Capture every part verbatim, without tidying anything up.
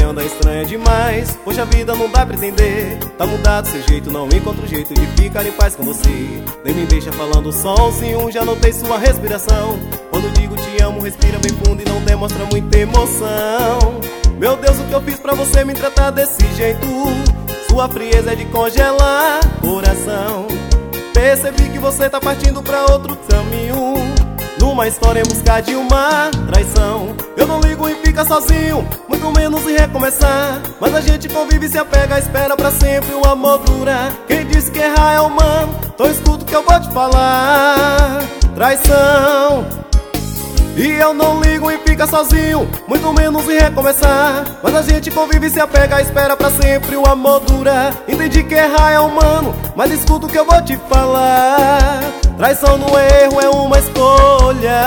anda estranha demais, poxa, a vida não dá pra entender. Tá mudado seu jeito, não encontro jeito de ficar em paz com você. Nem me deixa falando sozinho, já notei sua respiração. Quando digo te amo, respira bem fundo e não demonstra muita emoção. Meu Deus, o que eu fiz pra você me tratar desse jeito? Sua frieza é de congelar coração. Percebi que você tá partindo pra outro caminho, numa história em busca de uma traição. Eu não ligo em ficar sozinho, muito menos em recomeçar. Mas a gente convive e se apega, espera pra sempre o amor dura. Quem disse que errar é humano, então escuta o que eu vou te falar. Traição. E eu não ligo em ficar sozinho, muito menos em recomeçar. Mas a gente convive e se apega, espera pra sempre o amor dura. Entendi que errar é humano, mas escuta o que eu vou te falar. Traição no erro é uma escolha.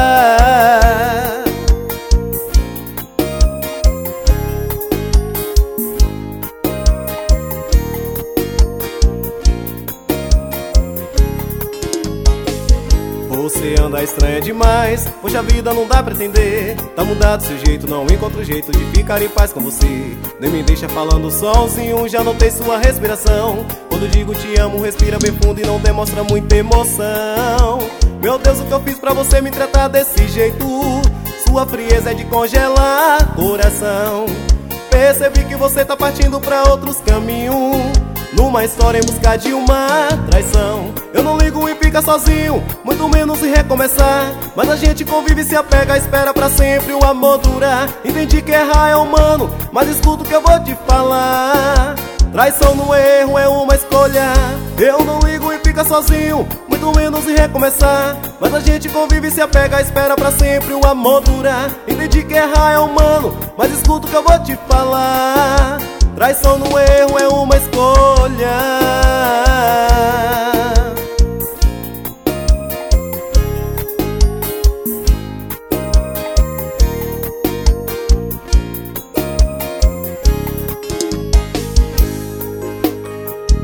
Você anda estranha demais, poxa, a vida não dá pra entender. Tá mudado seu jeito, não encontro jeito de ficar em paz com você. Nem me deixa falando sozinho, já notei sua respiração. Quando digo te amo, respira bem fundo e não demonstra muita emoção. Meu Deus, o que eu fiz pra você me tratar desse jeito? Sua frieza é de congelar coração. Percebi que você tá partindo pra outros caminhos, numa história em busca de uma traição. Eu não ligo em ficar sozinho, muito menos em recomeçar. Mas a gente convive e se apega, espera pra sempre o amor durar. Entendi que errar é humano, mas escuta o que eu vou te falar. Traição no erro é uma escolha. Eu não ligo em ficar sozinho, muito menos em recomeçar. Mas a gente convive e se apega, espera pra sempre o amor durar. Entendi que errar é humano, mas escuta o que eu vou te falar. Traição no erro é uma escolha.